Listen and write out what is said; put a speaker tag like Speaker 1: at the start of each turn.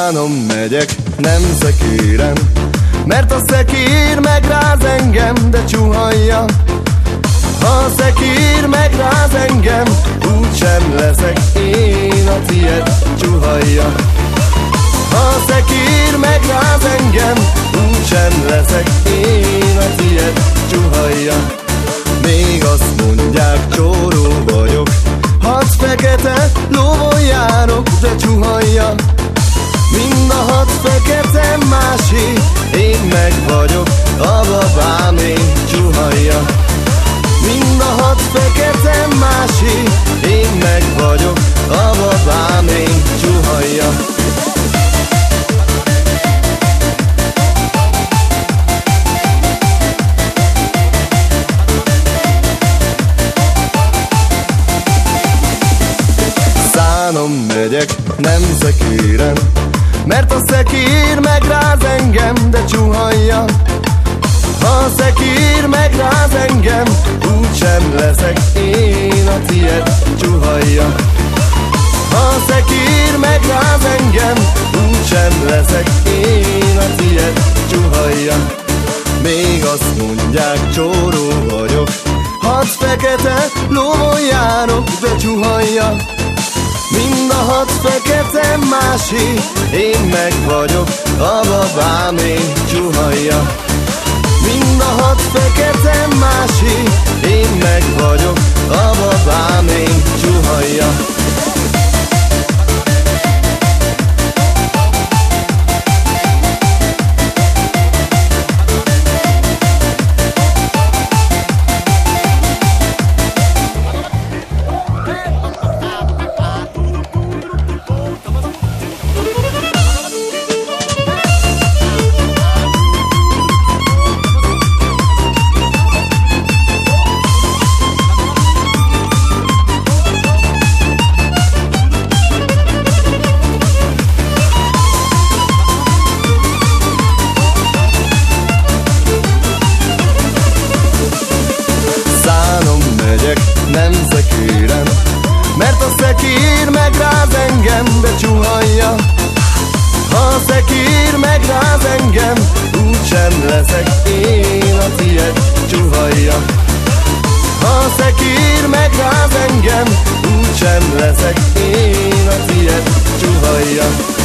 Speaker 1: Szánon megyek, nem szekérem, mert a szekér megráz engem, de csuhanja. Ha a szekér megráz engem, úgysem leszek én a tied, csuhanja. Ha a szekér megráz engem, úgysem leszek én a tied, csuhanja. Még azt mondják, csóró vagyok, hat fekete lovon járok, de csuhanja. Mind a hat fekete másé, én meg vagyok a babámé, csuhanja. Mind a hat fekete másé, én meg vagyok a babámé, csuhanja. Szánon megyek, nem szekérem, mert a szekér megráz engem, de csuhanja. Ha a szekér megráz engem, úgysem leszek én a tied, csuhanja. Ha a szekér megráz engem, úgysem leszek én a tied, csuhanja. Még azt mondják, csóró vagyok, hat fekete lovon járok, de csuhanja. Mind a hat fekete másé, én meg vagyok a babámé, csuhanja. Mind a hat fekete másé, én meg vagyok a babámé, csuhanja. Nem szekérem, mert a szekér megráz engem, de csuhanja. Ha a szekér megráz engem, úgysem leszek én a tied, csuhanja. Ha a szekér megráz engem, úgysem leszek én a tied, csuhanja.